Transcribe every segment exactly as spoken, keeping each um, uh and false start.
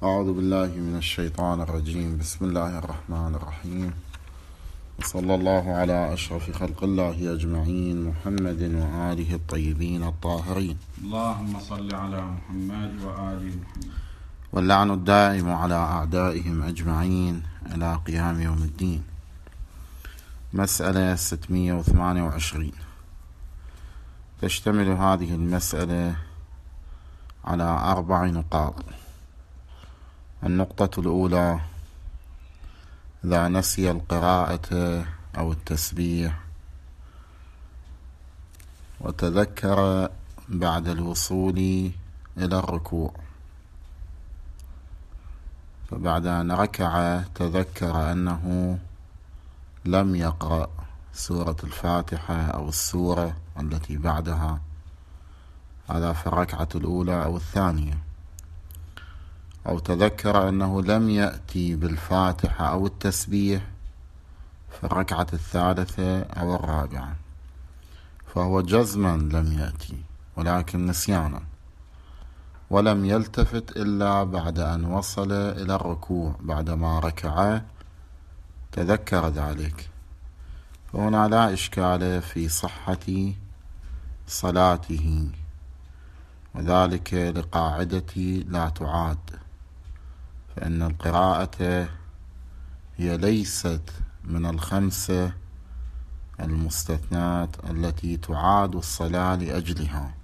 أعوذ بالله من الشيطان الرجيم. بسم الله الرحمن الرحيم، وصلى الله على أشرف خلق الله أجمعين، محمد وآله الطيبين الطاهرين. اللهم صل على محمد وآل محمد. واللعن الدائم على أعدائهم أجمعين إلى قيام يوم الدين. مسألة ستمائة وثمانية وعشرين. تشتمل هذه المسألة على أربع نقاط. النقطة الأولى: إذا نسي القراءة أو التسبيح وتذكر بعد الوصول إلى الركوع، فبعد أن ركع تذكر أنه لم يقرأ سورة الفاتحة أو السورة التي بعدها، هذا في الركعة الأولى أو الثانية، أو تذكر أنه لم يأتي بالفاتحة أو التسبيح في الركعة الثالثة أو الرابعة، فهو جزما لم يأتي ولكن نسيانا، ولم يلتفت إلا بعد أن وصل إلى الركوع، بعدما ركع تذكر ذلك، فهنا لا إشكال في صحة صلاته، وذلك لقاعدة لا تعاد، فإن القراءة هي ليست من الخمسة المستثنات التي تعاد الصلاة لأجلها،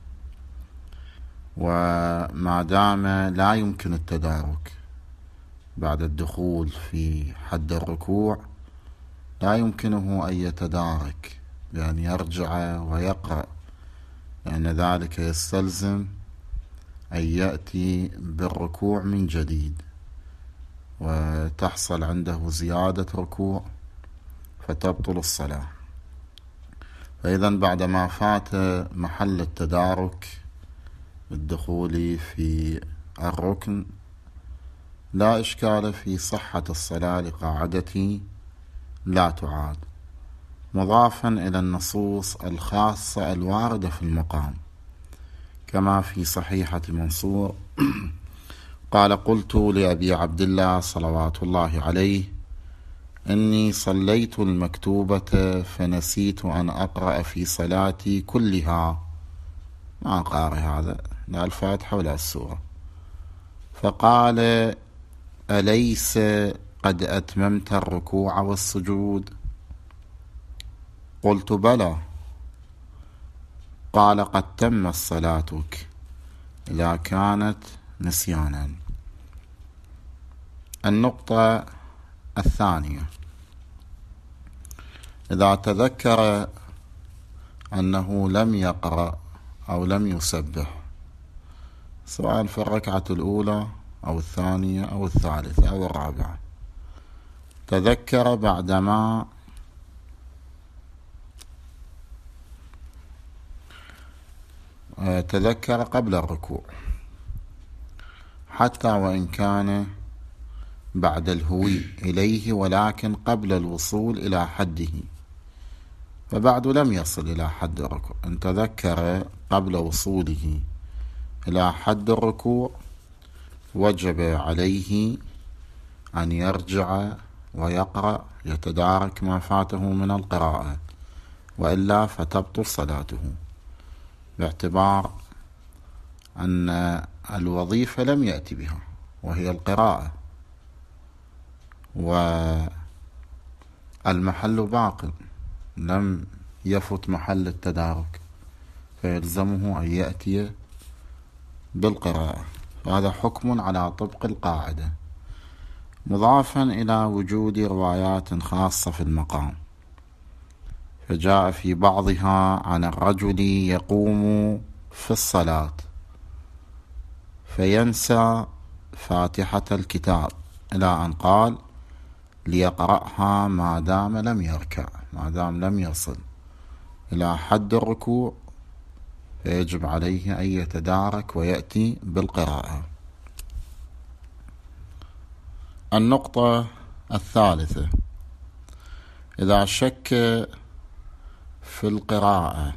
وما دام لا يمكن التدارك بعد الدخول في حد الركوع، لا يمكنه أن يتدارك بأن يرجع ويقرأ، لأن ذلك يستلزم أن يأتي بالركوع من جديد وتحصل عنده زيادة ركوع فتبطل الصلاة. فإذا بعدما فات محل التدارك بالدخول في الركن لا إشكال في صحة الصلاة لقاعدة لا تعاد، مضافا إلى النصوص الخاصة الواردة في المقام، كما في صحيحة منصور قال: قلت لأبي عبد الله صلوات الله عليه: إني صليت المكتوبة فنسيت أن أقرأ في صلاتي كلها، ما قارئ هذا لا الفاتحة ولا السورة، فقال: أليس قد أتممت الركوع والسجود؟ قلت: بلى. قال: قد تمت صلاتك إذا كانت نسيانا. النقطة الثانية: إذا تذكر أنه لم يقرأ أو لم يسبح، سواء في الركعة الأولى أو الثانية أو الثالثة أو الرابعة، تذكر بعدما تذكر قبل الركوع، حتى وإن كان بعد الهوي إليه ولكن قبل الوصول إلى حده، فبعد لم يصل إلى حد الركوع، إن تذكر قبل وصوله إلى حد الركوع وجب عليه أن يرجع ويقرأ، يتدارك ما فاته من القراءة، وإلا فتبطل صلاته، باعتبار أن الوظيفة لم يأتي بها وهي القراءة، والمحل باق، لم يفت محل التدارك، فيلزمه أن يأتي بالقراءة. فهذا حكم على طبق القاعدة، مضافا إلى وجود روايات خاصة في المقام، فجاء في بعضها عن الرجل يقوم في الصلاة فينسى فاتحة الكتاب إلى أن قال: ليقرأها ما دام لم يركع، ما دام لم يصل إلى حد الركوع، فيجب عليه أن يتدارك ويأتي بالقراءة. النقطة الثالثة: إذا شك في القراءة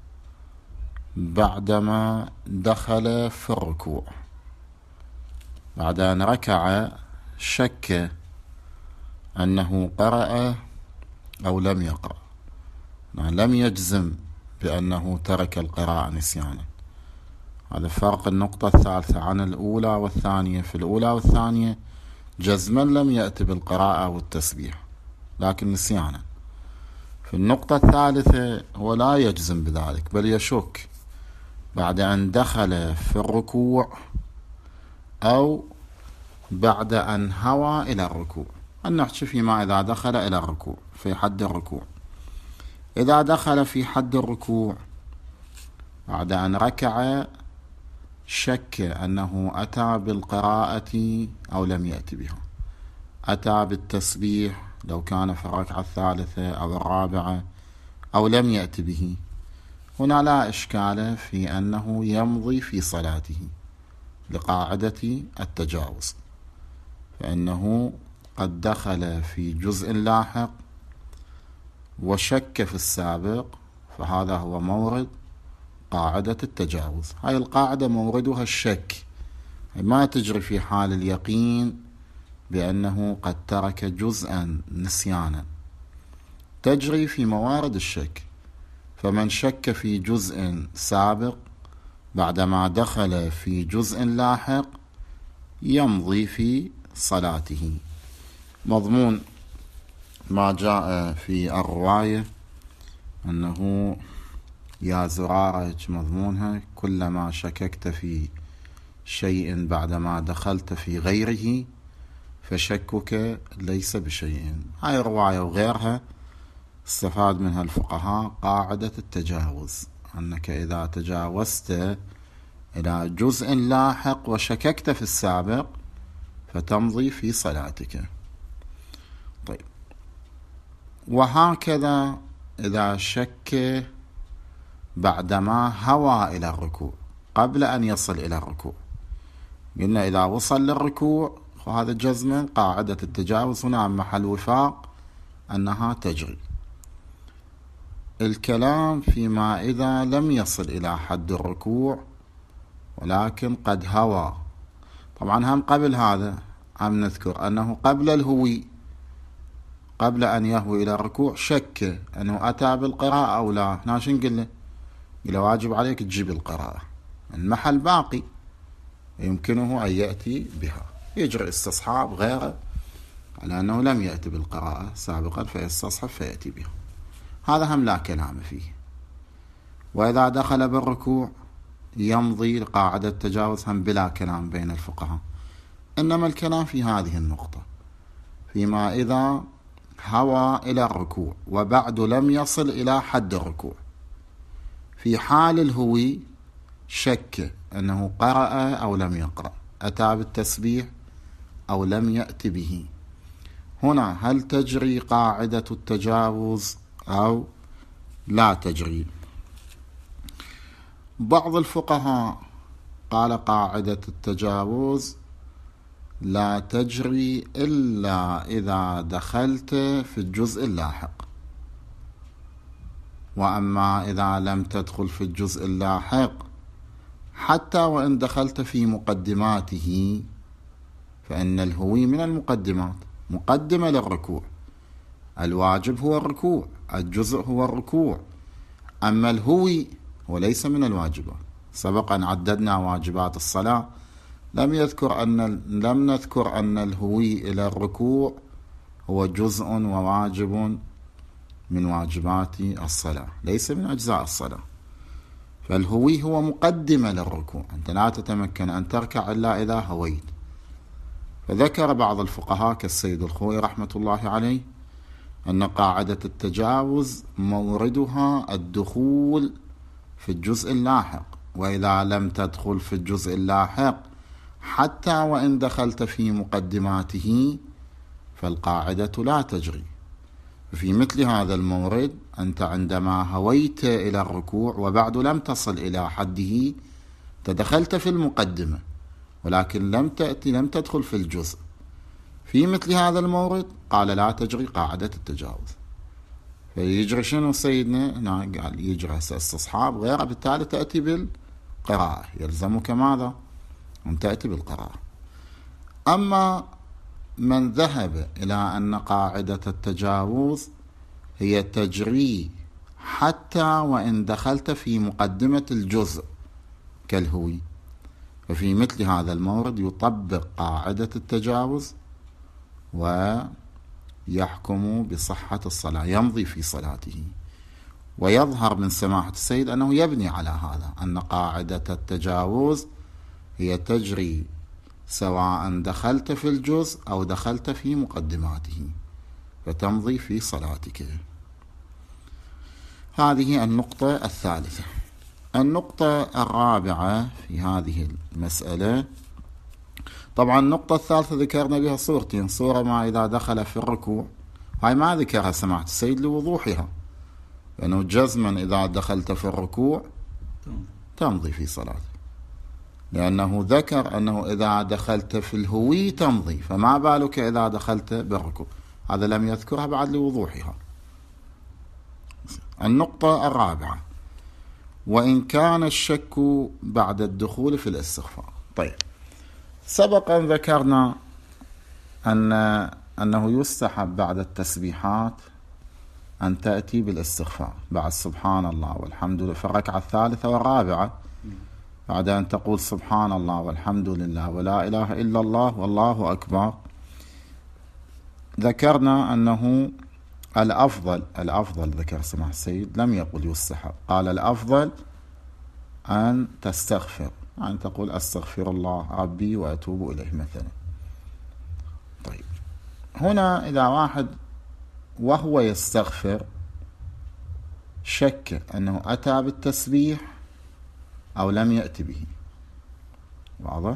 بعدما دخل في الركوع، بعد أن ركع شك أنه قرأ أو لم يقرأ، يعني لم يجزم بأنه ترك القراءة نسيانا. هذا فرق النقطة الثالثة عن الأولى والثانية. في الأولى والثانية جزما لم يأتي بالقراءة والتسبيح لكن نسيانا. في النقطة الثالثة هو لا يجزم بذلك بل يشك بعد أن دخل في الركوع أو بعد أن هوى إلى الركوع. أن نحكي فيما إذا دخل إلى الركوع في حد الركوع. إذا دخل في حد الركوع بعد أن ركع شك أنه أتى بالقراءة أو لم يأتي بها، أتى بالتسبيح لو كان في الركعة الثالثة أو الرابعة أو لم يأتي به، هنا لا إشكال في أنه يمضي في صلاته لقاعدة التجاوز، فإنه قد دخل في جزء لاحق وشك في السابق، فهذا هو مورد قاعدة التجاوز. هاي القاعدة موردها الشك، ما تجري في حال اليقين بأنه قد ترك جزءا نسيانا، تجري في موارد الشك. فمن شك في جزء سابق بعدما دخل في جزء لاحق يمضي في صلاته. مضمون ما جاء في الرواية أنه يا زرارة، مضمونها كلما شككت في شيء بعدما دخلت في غيره فشكك ليس بشيء. هاي الرواية وغيرها استفاد منها الفقهاء قاعدة التجاوز، أنك إذا تجاوزت إلى جزء لاحق وشككت في السابق فتمضي في صلاتك. طيب، وهكذا إذا شك بعدما هوى إلى الركوع قبل أن يصل إلى الركوع، قلنا إذا وصل للركوع وهذا جزما قاعدة التجاوز هنا محل وفاق أنها تجري. الكلام فيما إذا لم يصل إلى حد الركوع ولكن قد هوى. طبعا هم قبل هذا هم نذكر أنه قبل الهوي، قبل أن يهوي إلى الركوع شك أنه أتى بالقراءة أو لا. هنا شو نقول له؟ إذا واجب عليك تجيب القراءة، المحل باقي يمكنه أن يأتي بها، يجري استصحاب غيره على أنه لم يأتي بالقراءة سابقا فيستصحب فيأتي بها، هذا هم لا كلام فيه. وإذا دخل بالركوع يمضي لقاعدة التجاوز هم بلا كلام بين الفقهاء، إنما الكلام في هذه النقطة فيما إذا هوى إلى الركوع وبعد لم يصل إلى حد الركوع. في حال الهوي شك أنه قرأ أو لم يقرأ، أتى بالتسبيح أو لم يأتي به، هنا هل تجري قاعدة التجاوز أو لا تجري؟ بعض الفقهاء قال قاعدة التجاوز لا تجري إلا إذا دخلت في الجزء اللاحق، وأما إذا لم تدخل في الجزء اللاحق حتى وإن دخلت في مقدماته، فإن الهوي من المقدمات، مقدمة للركوع، الواجب هو الركوع، الجزء هو الركوع، أما الهوي وليس من الواجبات. سبق أن عددنا واجبات الصلاة، لم يذكر أن لم نذكر أن الهوي إلى الركوع هو جزء وواجب من واجبات الصلاة، ليس من أجزاء الصلاة. فالهوي هو مقدمة للركوع، أنت لا تتمكن أن تركع إلا إذا هويت. فذكر بعض الفقهاء كالسيد الخوئي رحمة الله عليه أن قاعدة التجاوز موردها الدخول في الجزء اللاحق، وإذا لم تدخل في الجزء اللاحق حتى وإن دخلت في مقدماته فالقاعدة لا تجري. في مثل هذا المورد أنت عندما هويت إلى الركوع وبعد لم تصل إلى حده تدخلت في المقدمة ولكن لم تأتي لم تدخل في الجزء، في مثل هذا المورد قال لا تجري قاعدة التجاوز. فيجري شنو سيدنا؟ هنا قال يجري استصحاب غيره، بالتالي تأتي بالقراءة، يلزمك ماذا؟ أن تأتي بالقراءة. أما من ذهب إلى أن قاعدة التجاوز هي تجري حتى وإن دخلت في مقدمة الجزء كالهوي، ففي مثل هذا المورد يطبق قاعدة التجاوز ويحكم بصحة الصلاة، يمضي في صلاته. ويظهر من سماحة السيد أنه يبني على هذا، أن قاعدة التجاوز هي تجري سواء دخلت في الجزء أو دخلت في مقدماته، فتمضي في صلاتك. هذه النقطة الثالثة. النقطة الرابعة في هذه المسألة، طبعا النقطة الثالثة ذكرنا بها صورتين، صورة ما إذا دخل في الركوع، هاي ما ذكرها سماحة السيد لوضوحها، لأنه جزما إذا دخلت في الركوع تمضي في صلاتك، لأنه ذكر أنه إذا دخلت في الهوي تمضي، فما بالك إذا دخلت بالركوع، هذا لم يذكرها بعد لوضوحها. النقطة الرابعة، وإن كان الشك بعد الدخول في الاستغفار. طيب، سبقا ذكرنا أن أنه يستحب بعد التسبيحات أن تأتي بالاستغفار بعد سبحان الله والحمد لله في الركعة الثالثة والرابعة، بعد أن تقول سبحان الله والحمد لله ولا إله إلا الله والله أكبر. ذكرنا أنه الأفضل الأفضل ذكر سماحة السيد، لم يقل يستحب، قال الأفضل أن تستغفر، أن تقول أستغفر الله ربي وأتوب إليه مثلا. طيب، هنا إذا واحد وهو يستغفر شك أنه أتى بالتسبيح أو لم يأتي به، واضح؟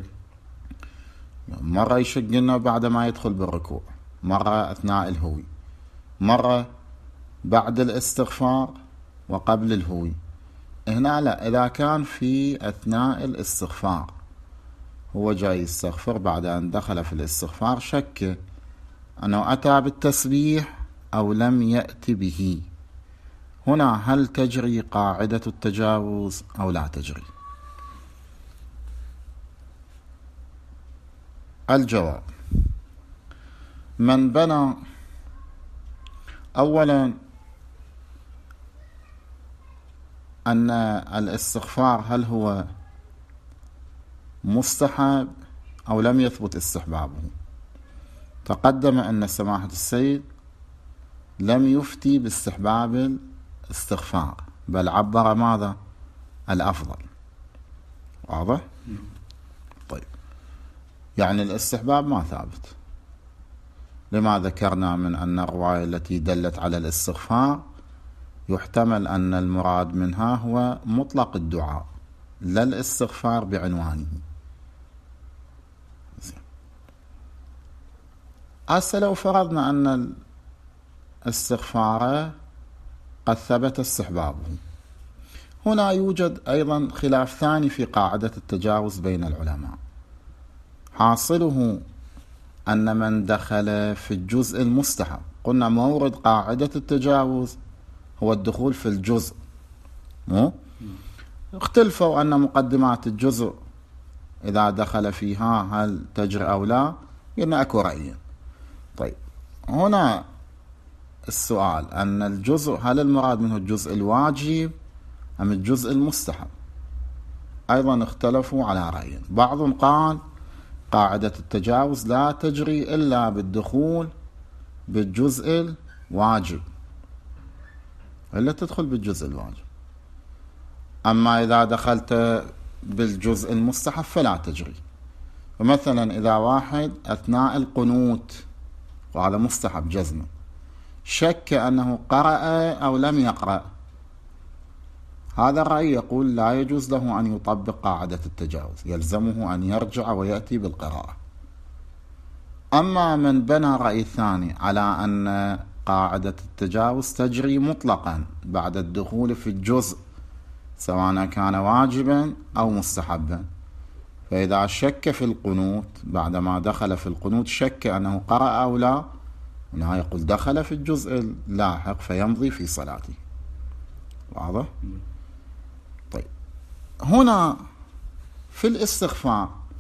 مرة يشك لنا بعد ما يدخل بالركوع، مرة أثناء الهوي، مرة بعد الاستغفار وقبل الهوي. هنا لا، إذا كان في أثناء الاستغفار هو جاي يستغفر، بعد أن دخل في الاستغفار شك أنه أتى بالتسبيح أو لم يأتي به، هنا هل تجري قاعدة التجاوز أو لا تجري؟ الجواب: من بنى أولا أن الاستغفار هل هو مستحب أو لم يثبت استحبابه. تقدم أن سماحة السيد لم يفتي باستحباب الاستغفار، بل عبر ماذا؟ الأفضل. واضح؟ طيب، يعني الاستحباب ما ثابت. لما ذكرنا من أن الرواية التي دلت على الاستغفار يحتمل أن المراد منها هو مطلق الدعاء لا الاستغفار بعنوانه. هسه لو فرضنا أن الاستغفار قد ثبت استحبابه، هنا يوجد أيضا خلاف ثاني في قاعدة التجاوز بين العلماء، حاصله أن من دخل في الجزء المستحب، قلنا مورد قاعدة التجاوز هو الدخول في الجزء، مو؟ اختلفوا أن مقدمات الجزء إذا دخل فيها هل تجري أو لا، قلنا أكو رأيين. طيب، هنا السؤال أن الجزء هل المراد منه الجزء الواجب أم الجزء المستحب؟ أيضا اختلفوا على رأيين. بعض قال قاعدة التجاوز لا تجري إلا بالدخول بالجزء الواجب، إلا تدخل بالجزء الواجب، أما إذا دخلت بالجزء المستحب فلا تجري. فمثلا إذا واحد أثناء القنوت، وهذا مستحب جزما، شك أنه قرأ أو لم يقرأ، هذا الرأي يقول لا يجوز له أن يطبق قاعدة التجاوز، يلزمه أن يرجع ويأتي بالقراءة. أما من بنى رأي الثاني على أن قاعدة التجاوز تجري مطلقا بعد الدخول في الجزء سواء كان واجبا أو مستحبا، فإذا شك في القنوت بعدما دخل في القنوت شك أنه قرأ أو لا، هنا يقول دخل في الجزء اللاحق فيمضي في صلاته. واضح؟ طيب، هنا في الاستغفار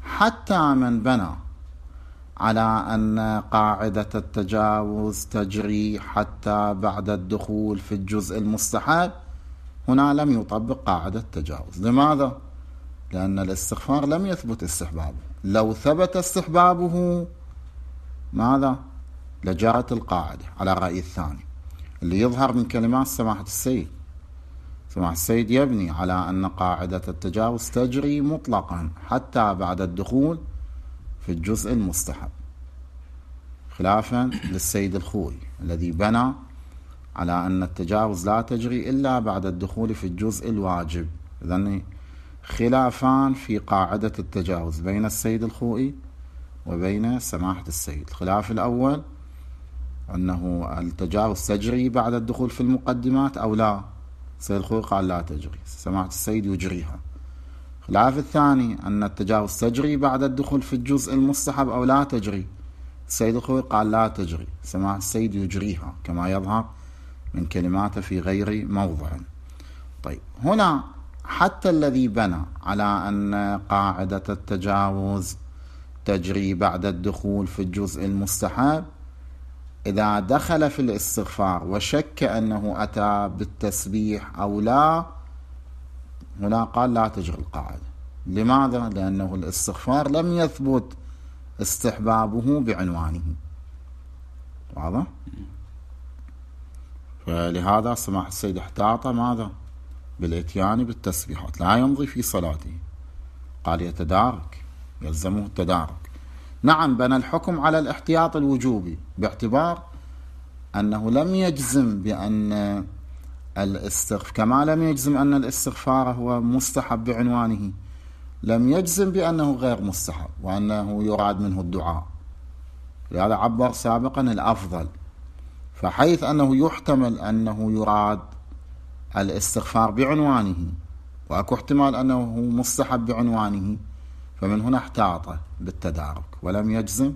حتى من بنى على أن قاعدة التجاوز تجري حتى بعد الدخول في الجزء المستحب، هنا لم يطبق قاعدة التجاوز. لماذا؟ لأن الاستغفار لم يثبت استحبابه. لو ثبت استحبابه ماذا؟ لجرت القاعدة على الرأي الثاني اللي يظهر من كلمات سماحة السيد. سماحة السيد يبني على أن قاعدة التجاوز تجري مطلقا حتى بعد الدخول في الجزء المستحب، خلافا للسيد الخوئي الذي بنى على أن التجاوز لا تجري إلا بعد الدخول في الجزء الواجب. إذن خلافان في قاعدة التجاوز بين السيد الخوئي وبين سماحة السيد. الخلاف الأول أنه التجاوز تجري بعد الدخول في المقدمات أو لا. السيد الخوئي قال لا تجري، سماحة السيد يجريها. الخلاف الثاني أن التجاوز تجري بعد الدخول في الجزء المستحب أو لا تجري. السيد الخوئي قال لا تجري، سماحة السيد يجريها كما يظهر من كلماته في غير موضع. طيب هنا حتى الذي بنى على أن قاعدة التجاوز تجري بعد الدخول في الجزء المستحب، إذا دخل في الاستغفار وشك أنه أتى بالتسبيح أو لا، هنا قال لا تجري القاعدة. لماذا؟ لأنه الاستغفار لم يثبت استحبابه بعنوانه. واضح؟ فلهذا سماحة السيد احتاط ماذا؟ بالاتيان بالتسبيحات، لا يمضي في صلاته. قال يتدارك، يلزمه التدارك. نعم بنى الحكم على الاحتياط الوجوبي باعتبار أنه لم يجزم بأن الاستغفار، كما لم يجزم أن الاستغفار هو مستحب بعنوانه، لم يجزم بأنه غير مستحب وأنه يراد منه الدعاء. لهذا عبر سابقا الأفضل. فحيث أنه يحتمل أنه يراد الاستغفار بعنوانه وأكو احتمال أنه مستحب بعنوانه، فمن هنا احتاط بالتدارك ولم يجزم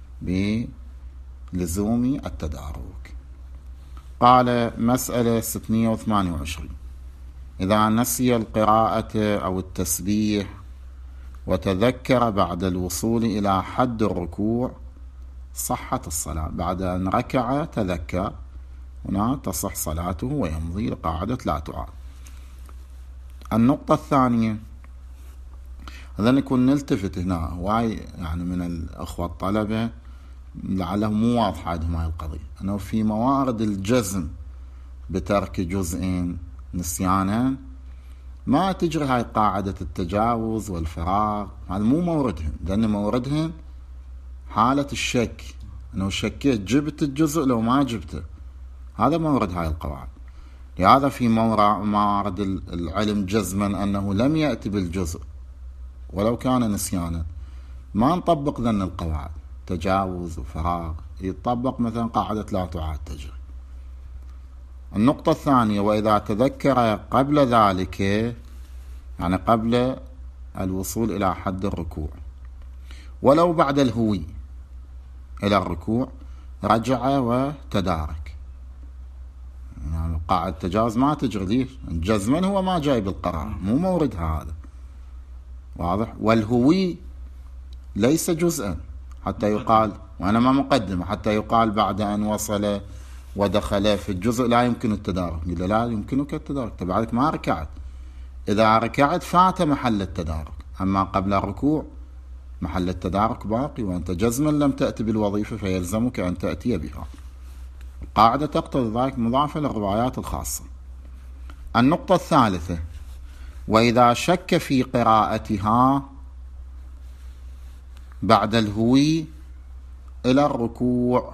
بلزوم التدارك. قال مسألة ستمائة وثمانية وعشرين: إذا نسي القراءة أو التسبيح وتذكر بعد الوصول إلى حد الركوع صحت الصلاة. بعد أن ركع تذكر، هنا تصح صلاته ويمضي لقاعدة لا تعاد. النقطة الثانية، هذا نكون نلتفت هنا هواي يعني من الأخوة الطلبة لعله مو واضحة عندهم هاي القضية، أنه في موارد الجزم بترك جزئين نسيانا ما تجري هاي قاعدة التجاوز والفراغ. هذا مو موردهن، لأن موردهن حالة الشك، أنه شكيت جبت الجزء لو ما جبته، هذا مورد هاي القواعد. لهذا في موارد العلم جزما أنه لم يأتي بالجزء ولو كان نسيانا ما نطبق ذن القواعد تجاوز وفراغ، يطبق مثلا قاعدة لا تعاد تجري. النقطة الثانية: وإذا تذكر قبل ذلك، يعني قبل الوصول إلى حد الركوع ولو بعد الهوي إلى الركوع، رجع وتدارك. يعني قاعدة التجاوز ما تجري، ليش؟ جزما هو ما جاي بالقرار، مو موردها هذا. واضح؟ والهوي ليس جزءا حتى يقال، وأنا ما مقدمة، حتى يقال بعد أن وصل ودخل في الجزء لا يمكن التدارك. قل لا يمكنك التدارك، تبعدك ما ركعت. إذا ركعت فات محل التدارك، أما قبل الركوع محل التدارك باقي، وأنت جزما لم تأتي بالوظيفة فيلزمك أن تأتي بها. القاعدة تقتضي ذلك مضاعفة للروايات الخاصة. النقطة الثالثة: وإذا شك في قراءتها بعد الهوي إلى الركوع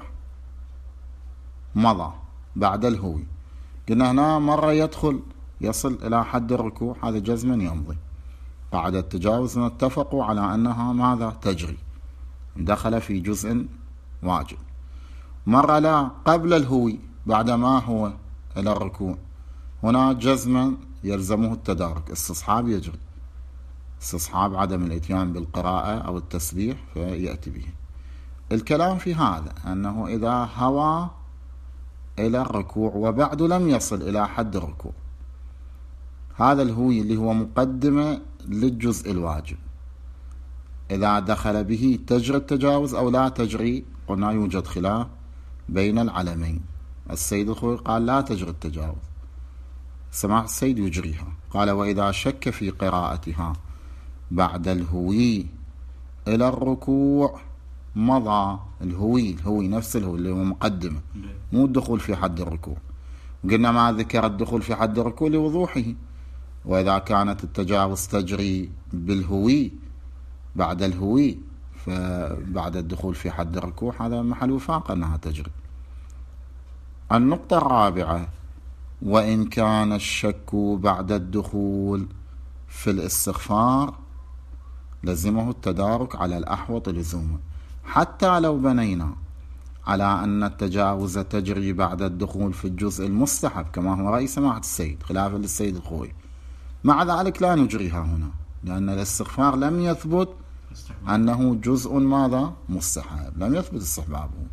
مضى بعد الهوي. قلنا هنا مرة يدخل يصل إلى حد الركوع، هذا جزما يمضي. قاعدة التجاوز اتفقوا على أنها ماذا؟ تجري، دخل في جزء واجب. مرة لا، قبل الهوي بعد ما هو إلى الركوع، هنا جزما يلزمه التدارك، استصحاب يجري، استصحاب عدم الاتيان بالقراءة أو التسبيح فيأتي به. الكلام في هذا أنه إذا هوى إلى الركوع وبعد لم يصل إلى حد الركوع، هذا الهوي اللي هو مقدمة للجزء الواجب، إذا دخل به تجري التجاوز أو لا تجري؟ قلنا يوجد خلاف بين العلمين. السيد الخوئي قال لا تجري التجاوز، سماحة السيد يجريها. قال وإذا شك في قراءتها بعد الهوي إلى الركوع مضى. الهوي الهوي نفس الهوي اللي هو مقدمة، مو الدخول في حد الركوع. قلنا ما ذكر الدخول في حد الركوع لوضوحه. وإذا كانت التجاوز تجري بالهوي بعد الهوي فبعد الدخول في حد الركوع هذا محل وفاق أنها تجري. النقطة الرابعة: وإن كان الشك بعد الدخول في الاستغفار لزمه التدارك على الأحوط لزوما، حتى لو بنينا على أن التجاوز تجري بعد الدخول في الجزء المستحب كما هو رأي سماحة السيد خلافا للسيد الخوئي، مع ذلك لا نجريها هنا، لأن الاستغفار لم يثبت أنه جزء ماذا؟ مستحب، لم يثبت استحبابه.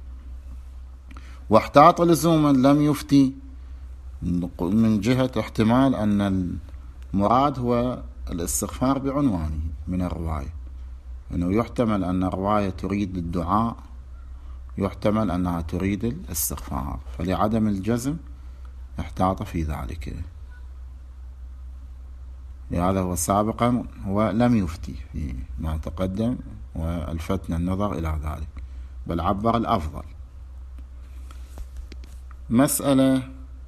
واحتاط لزوما لم يفتي من جهة احتمال أن المراد هو الاستغفار بعنوانه من الرواية، أنه يحتمل أن الرواية تريد الدعاء، يحتمل أنها تريد الاستغفار، فلعدم الجزم احتاط في ذلك. لهذا هو سابقا هو لم يفتي في ما تقدم والفتنا النظر إلى ذلك، بل عبر الأفضل. مسألة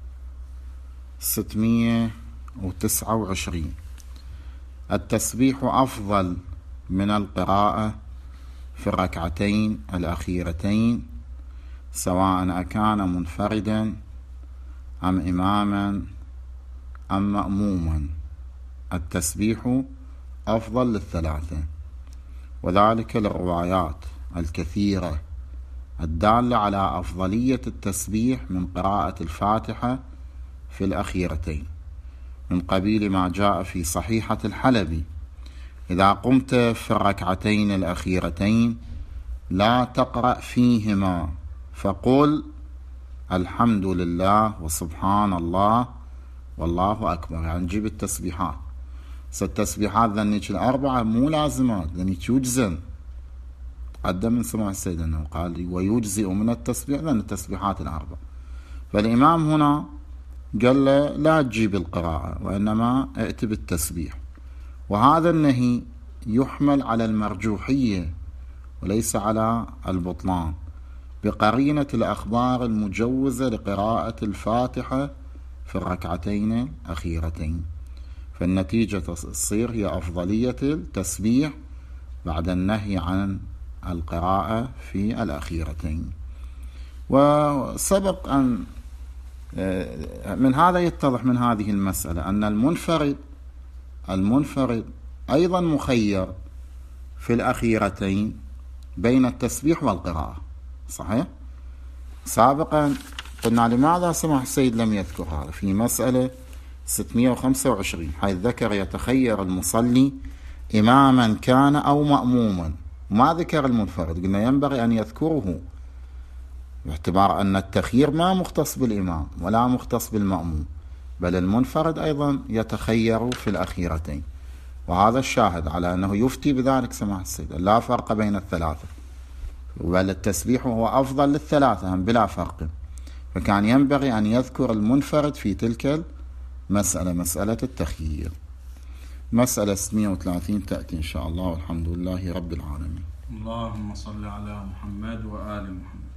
ستمائة وتسعة وعشرين: التسبيح أفضل من القراءة في الركعتين الأخيرتين سواء أكان منفردا أم إماما أم مأموما. التسبيح أفضل للثلاثة، وذلك للروايات الكثيرة الدالة على أفضلية التسبيح من قراءة الفاتحة في الأخيرتين، من قبيل ما جاء في صحيحة الحلبي: إذا قمت في الركعتين الأخيرتين لا تقرأ فيهما فقل الحمد لله وسبحان الله والله أكبر، يعني جيب التسبيحات. التسبيحات ذنيك الأربعة مو لازمات، ذنيك يجزم. قدم من سماع السيد أنه قال ويجزئ من التسبيح ذن التسبيحات الأربعة، فالإمام هنا قال له لا تجيب القراءة وإنما ائت بالتسبيح، وهذا النهي يحمل على المرجوحية وليس على البطلان بقرينة الأخبار المجوزة لقراءة الفاتحة في الركعتين الأخيرتين، فالنتيجة تصير هي أفضلية التسبيح بعد النهي عن القراءة في الأخيرتين. وسبق أن من هذا يتضح من هذه المسألة أن المنفرد المنفرد أيضا مخير في الأخيرتين بين التسبيح والقراءة، صحيح؟ سابقا قلنا لماذا سمح السيد لم يذكر هذا في مسألة ستمائة وخمسة وعشرين، حيث ذكر يتخير المصلي إماما كان أو مأموما، ما ذكر المنفرد. قلنا ينبغي أن يذكره باعتبار أن التخيير ما مختص بالإمام ولا مختص بالمأموم، بل المنفرد أيضا يتخير في الأخيرتين، وهذا الشاهد على أنه يفتي بذلك سماحة السيد لا فرق بين الثلاثة، بل التسبيح هو أفضل للثلاثة هم بلا فرق، فكان ينبغي أن يذكر المنفرد في تلك المسألة، مسألة التخيير. مسألة ستمائة وثلاثين تأتي إن شاء الله، والحمد لله رب العالمين. اللهم صل على محمد وآل محمد.